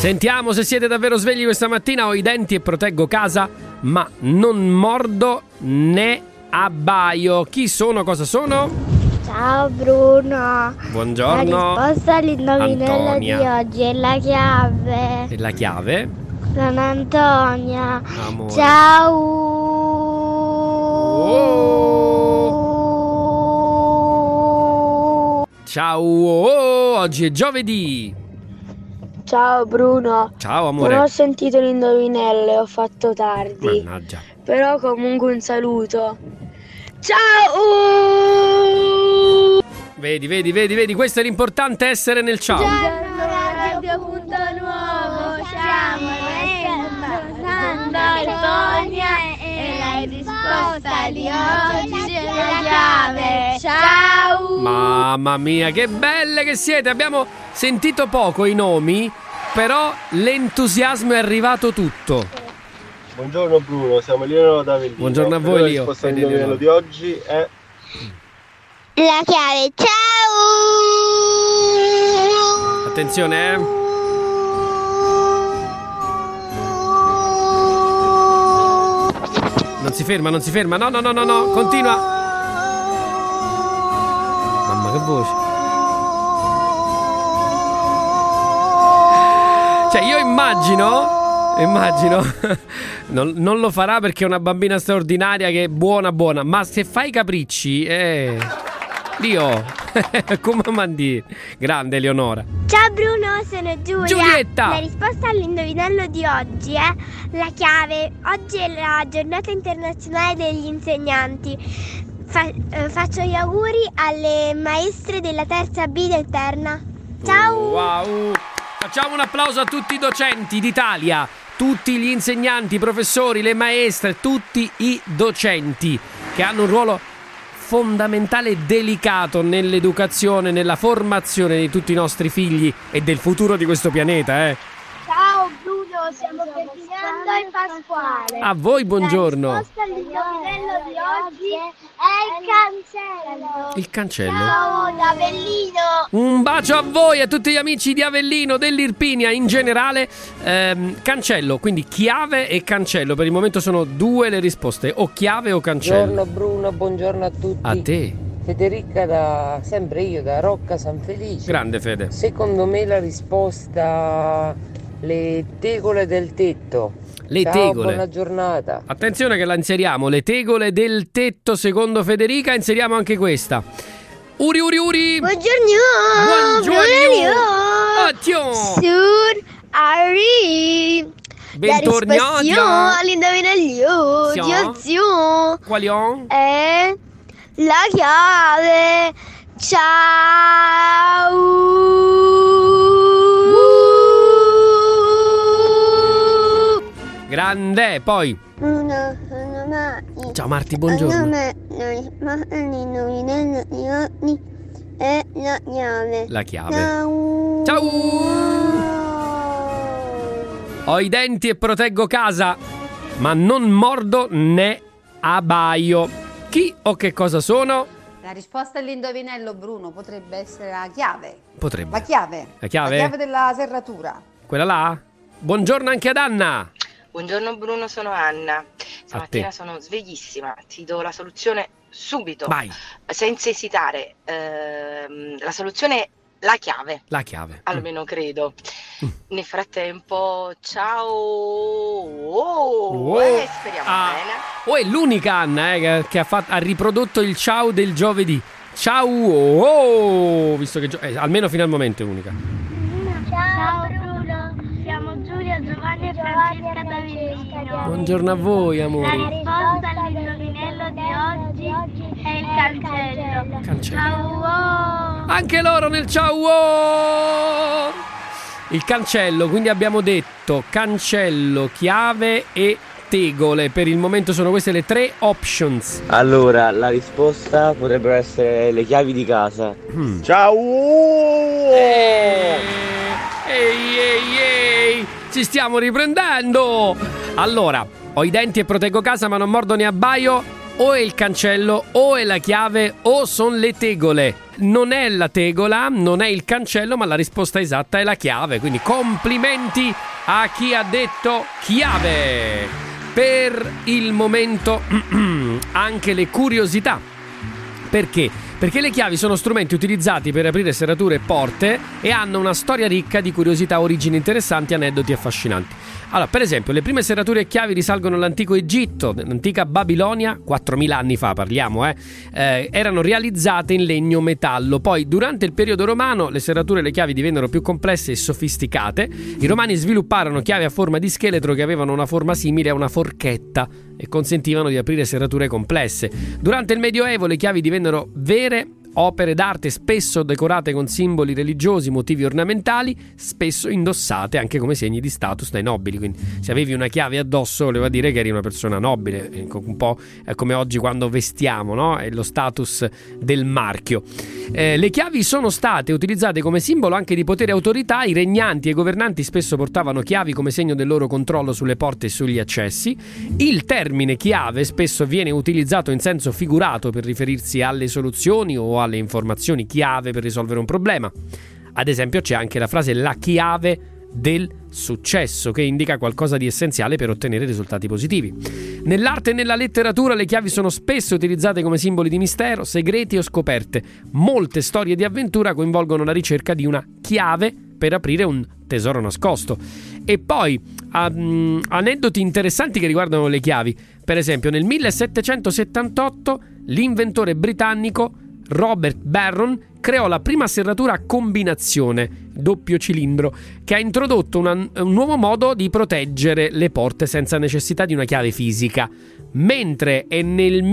Sentiamo se siete davvero svegli questa mattina. Ho i denti e proteggo casa, ma non mordo né abbaio. Chi sono? Cosa sono? Ciao Bruno. Buongiorno. La risposta all'indovinello Antonia. di oggi è la chiave. E la chiave? Sono Antonia. Amore. Ciao. Ciao, oggi è giovedì. Ciao Bruno. Ciao amore. Non ho sentito l'indovinello e ho fatto tardi. Mannaggia. Però comunque un saluto. Ciao! Vedi, questo è l'importante, essere nel ciao. Radio Punto Nuovo. Siamo Antonia e la risposta di oggi è la chiave. Ciao. Mamma mia, che belle che siete. Abbiamo sentito poco i nomi, però l'entusiasmo è arrivato tutto. Buongiorno Bruno, siamo Elio da Avellino. Buongiorno a voi, La Lio. risposta all'indovinello di oggi è La chiave. Ciao. Attenzione, Non si ferma. No, continua. Mamma, che voce. Cioè, io immagino non lo farà perché è una bambina straordinaria che è buona, ma se fai i capricci, Dio, come mandi? Grande Eleonora. Ciao Bruno, sono Giulietta. La risposta all'indovinello di oggi è la chiave. Oggi è la giornata internazionale degli insegnanti. Faccio gli auguri alle maestre della terza B del Terna. Ciao. Wow. Facciamo un applauso a tutti i docenti d'Italia, tutti gli insegnanti, i professori, le maestre, tutti i docenti che hanno un ruolo fondamentale e delicato nell'educazione, nella formazione di tutti i nostri figli e del futuro di questo pianeta, Ciao Bruno, siamo Ferdinando e Pasquale. A voi buongiorno. La risposta all'indovinello di oggi è il cancello. Il cancello. Ciao da Avellino. Un bacio a voi e a tutti gli amici di Avellino, dell'Irpinia in generale. Cancello, quindi chiave e cancello. Per il momento sono due le risposte, o chiave o cancello. Buongiorno Bruno, buongiorno a tutti. A te. Federica sempre io da Rocca San Felice. Grande Fede. Secondo me la risposta le tegole del tetto. Le Ciao, tegole. buona giornata. Attenzione che la inseriamo, le tegole del tetto secondo Federica, inseriamo anche questa. Uri. Buongiorno. Attenzione. Sur Ari. Bentornati. La risposta all'indovinello di oggi Quali on? è la chiave. Grande, poi. Ciao Marti, buongiorno. L'indovinello di oggi è la chiave. La chiave. Ciao. Ho i denti e proteggo casa, ma non mordo né abbaio. Chi o che cosa sono? La risposta all'indovinello, Bruno, potrebbe essere la chiave. Potrebbe. La chiave. La chiave? La chiave della serratura. Quella là? Buongiorno anche ad Anna. Buongiorno Bruno, sono Anna. Stamattina sono sveglissima, ti do la soluzione subito. Vai. Senza esitare. La soluzione è la chiave. La chiave. Almeno credo. Nel frattempo, ciao. Speriamo bene. È l'unica Anna che ha riprodotto il ciao del giovedì. Ciao. Visto che almeno fino al momento è unica. Ciao Bruno, siamo Giulia, Giovanni e Francesca da Avellino. Buongiorno a voi, La amori. risposta all'indovinello di oggi è il cancello. Ciao. Anche loro nel ciao. Il cancello, quindi abbiamo detto cancello, chiave e tegole. Per il momento sono queste le tre options. Allora, la risposta potrebbero essere le chiavi di casa. ciao. Ehi, ci stiamo riprendendo. Allora, ho i denti e proteggo casa, ma non mordo né abbaio. o è il cancello, o è la chiave, o sono le tegole. Non è la tegola, non è il cancello, ma la risposta esatta è la chiave. Quindi complimenti a chi ha detto chiave. Per il momento anche le curiosità. Perché? Perché le chiavi sono strumenti utilizzati per aprire serrature e porte e hanno una storia ricca di curiosità, origini interessanti, aneddoti affascinanti. Allora, per esempio, le prime serrature e chiavi risalgono all'antico Egitto, l'antica Babilonia, 4000 anni fa parliamo, erano realizzate in legno o metallo. Poi, durante il periodo romano, le serrature e le chiavi divennero più complesse e sofisticate. I romani svilupparono chiavi a forma di scheletro che avevano una forma simile a una forchetta e consentivano di aprire serrature complesse. Durante il Medioevo le chiavi divennero vere opere d'arte, spesso decorate con simboli religiosi, motivi ornamentali, spesso indossate anche come segni di status dai nobili. Quindi se avevi una chiave addosso voleva dire che eri una persona nobile, un po' come oggi quando vestiamo, no? È lo status del marchio. Le chiavi sono state utilizzate come simbolo anche di potere e autorità. I regnanti e i governanti spesso portavano chiavi come segno del loro controllo sulle porte e sugli accessi. Il termine chiave spesso viene utilizzato in senso figurato per riferirsi alle soluzioni o alle informazioni chiave per risolvere un problema. Ad esempio c'è anche la frase la chiave del successo, che indica qualcosa di essenziale per ottenere risultati positivi. Nell'arte e nella letteratura le chiavi sono spesso utilizzate come simboli di mistero, segreti o scoperte. Molte storie di avventura coinvolgono la ricerca di una chiave per aprire un tesoro nascosto. E poi aneddoti interessanti che riguardano le chiavi. Per esempio nel 1778 l'inventore britannico Robert Barron creò la prima serratura a combinazione doppio cilindro, che ha introdotto un nuovo modo di proteggere le porte senza necessità di una chiave fisica. Mentre è nel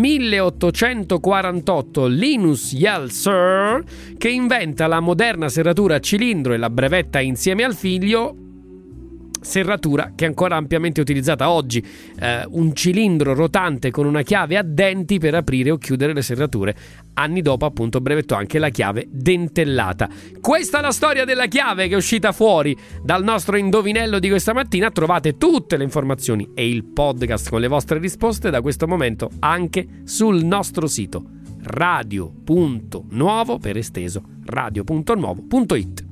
1848 Linus Yalcer che inventa la moderna serratura a cilindro e la brevetta insieme al figlio, serratura che è ancora ampiamente utilizzata oggi, un cilindro rotante con una chiave a denti per aprire o chiudere le serrature. Anni dopo appunto brevettò anche la chiave dentellata. Questa è la storia della chiave che è uscita fuori dal nostro indovinello di questa mattina. Trovate tutte le informazioni e il podcast con le vostre risposte da questo momento anche sul nostro sito radio.nuovo, per esteso radio.nuovo.it.